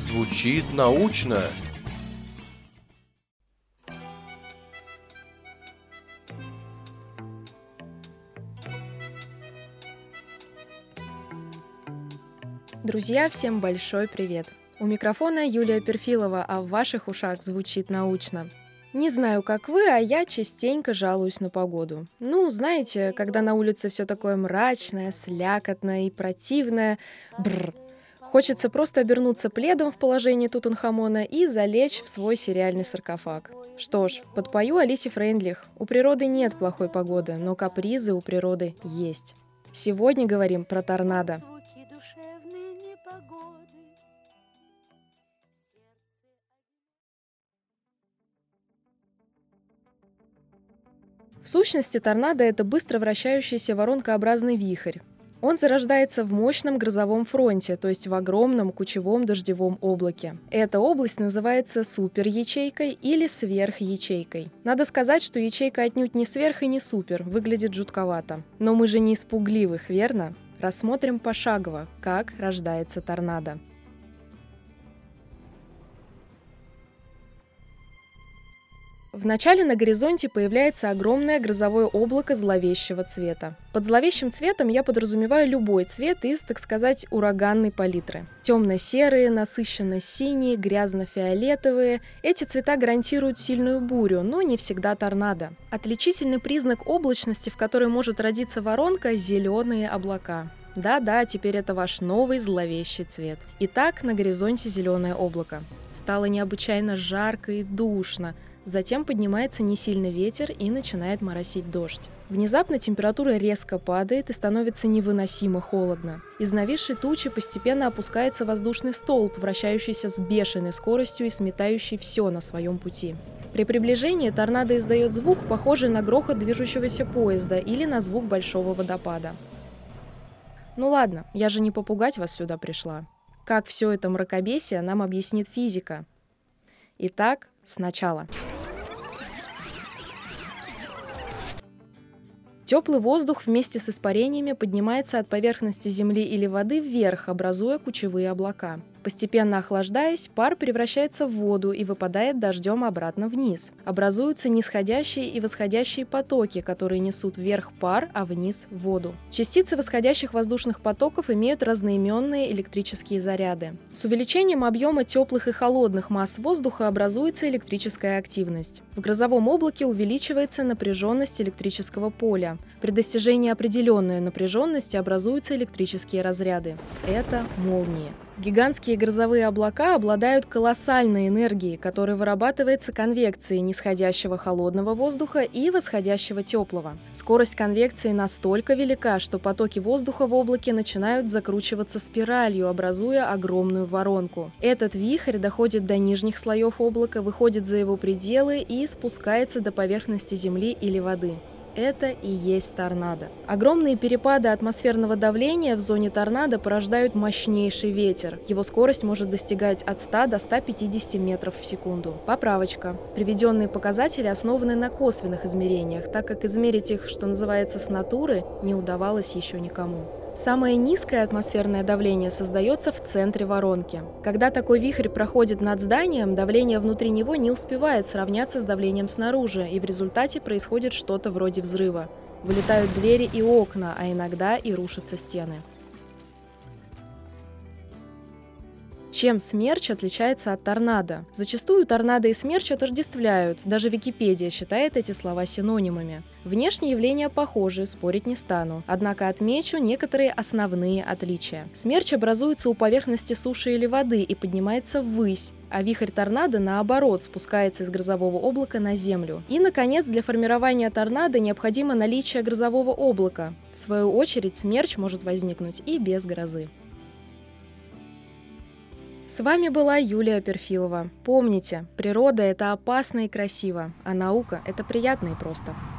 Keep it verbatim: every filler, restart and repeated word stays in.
звучит научно. Друзья, всем большой привет! У микрофона Юлия Перфилова, а в ваших ушах звучит научно. Не знаю, как вы, а я частенько жалуюсь на погоду. Ну, знаете, когда на улице все такое мрачное, слякотное и противное. Бррр. Хочется просто обернуться пледом в положении Тутанхамона и залечь в свой сериальный саркофаг. Что ж, подпою Алисе Фрейндлих. У природы нет плохой погоды, но капризы у природы есть. Сегодня говорим про торнадо. В сущности, торнадо — это быстро вращающийся воронкообразный вихрь. Он зарождается в мощном грозовом фронте, то есть в огромном кучевом дождевом облаке. Эта область называется суперячейкой или сверхячейкой. Надо сказать, что ячейка отнюдь не сверх и не супер, выглядит жутковато. Но мы же не из пугливых, верно? Рассмотрим пошагово, как рождается торнадо. Вначале на горизонте появляется огромное грозовое облако зловещего цвета. Под зловещим цветом я подразумеваю любой цвет из, так сказать, ураганной палитры. Темно-серые, насыщенно-синие, грязно-фиолетовые. Эти цвета гарантируют сильную бурю, но не всегда торнадо. Отличительный признак облачности, в которой может родиться воронка – зеленые облака. Да-да, теперь это ваш новый зловещий цвет. Итак, на горизонте зеленое облако. Стало необычайно жарко и душно. Затем поднимается несильный ветер и начинает моросить дождь. Внезапно температура резко падает и становится невыносимо холодно. Из нависшей тучи постепенно опускается воздушный столб, вращающийся с бешеной скоростью и сметающий все на своем пути. При приближении торнадо издает звук, похожий на грохот движущегося поезда или на звук большого водопада. Ну ладно, я же не попугать вас сюда пришла. Как все это мракобесие нам объяснит физика? Итак, сначала. Теплый воздух вместе с испарениями поднимается от поверхности Земли или воды вверх, образуя кучевые облака. Постепенно охлаждаясь, пар превращается в воду и выпадает дождем обратно вниз. Образуются нисходящие и восходящие потоки, которые несут вверх пар, а вниз воду. Частицы восходящих воздушных потоков имеют разноименные электрические заряды. С увеличением объема теплых и холодных масс воздуха образуется электрическая активность. В грозовом облаке увеличивается напряженность электрического поля. При достижении определенной напряженности образуются электрические разряды. Это молнии. Гигантские грозовые облака обладают колоссальной энергией, которая вырабатывается конвекцией нисходящего холодного воздуха и восходящего теплого. Скорость конвекции настолько велика, что потоки воздуха в облаке начинают закручиваться спиралью, образуя огромную воронку. Этот вихрь доходит до нижних слоев облака, выходит за его пределы и спускается до поверхности земли или воды. Это и есть торнадо. Огромные перепады атмосферного давления в зоне торнадо порождают мощнейший ветер. Его скорость может достигать от ста до ста пятидесяти метров в секунду. Поправочка. Приведенные показатели основаны на косвенных измерениях, так как измерить их, что называется, с натуры, не удавалось еще никому. Самое низкое атмосферное давление создается в центре воронки. Когда такой вихрь проходит над зданием, давление внутри него не успевает сравняться с давлением снаружи, и в результате происходит что-то вроде взрыва. Вылетают двери и окна, а иногда и рушатся стены. Чем смерч отличается от торнадо? Зачастую торнадо и смерч отождествляют, даже Википедия считает эти слова синонимами. Внешние явления похожи, спорить не стану, однако отмечу некоторые основные отличия. Смерч образуется у поверхности суши или воды и поднимается ввысь, а вихрь торнадо, наоборот, спускается из грозового облака на землю. И, наконец, для формирования торнадо необходимо наличие грозового облака. В свою очередь, смерч может возникнуть и без грозы. С вами была Юлия Перфилова. Помните, природа — это опасно и красиво, а наука — это приятно и просто.